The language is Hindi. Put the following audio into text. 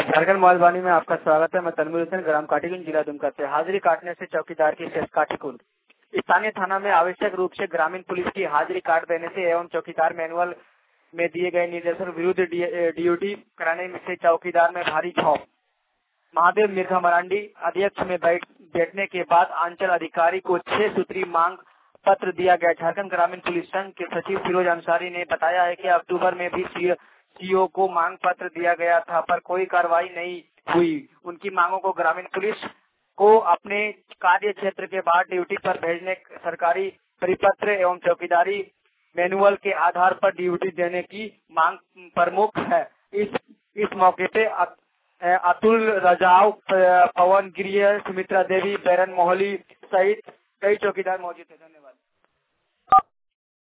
झारखंड मॉलवानी में आपका स्वागत है। मैं तनवीर हुसैन, ग्राम काटीकुंड, जिला दुमका से। हाजिरी काटने से चौकीदार की शेष काटीकुंड। स्थानीय थाना में आवश्यक रूप से ग्रामीण पुलिस की हाजिरी काट देने से एवं चौकीदार मैनुअल में दिए गए निर्देशन विरुद्ध ड्यूटी कराने से चौकीदार में भारी छौप। महादेव मिर्घा मरांडी अध्यक्ष में बैठने के बाद अंचल अधिकारी को 6 सूत्री मांग पत्र दिया गया। झारखंड ग्रामीण पुलिस संघ के सचिव फिरोज अंसारी ने बताया है कि अक्टूबर में भी सीओ को मांग पत्र दिया गया था, पर कोई कार्रवाई नहीं हुई। उनकी मांगों को ग्रामीण पुलिस को अपने कार्य क्षेत्र के बाहर ड्यूटी पर भेजने, सरकारी परिपत्र एवं चौकीदारी मैनुअल के आधार पर ड्यूटी देने की मांग प्रमुख है। इस मौके पे अतुल रजाव, पवन गिरिय, सुमित्रा देवी, बैरन मोहली सहित कई चौकीदार मौजूद थे। धन्यवाद।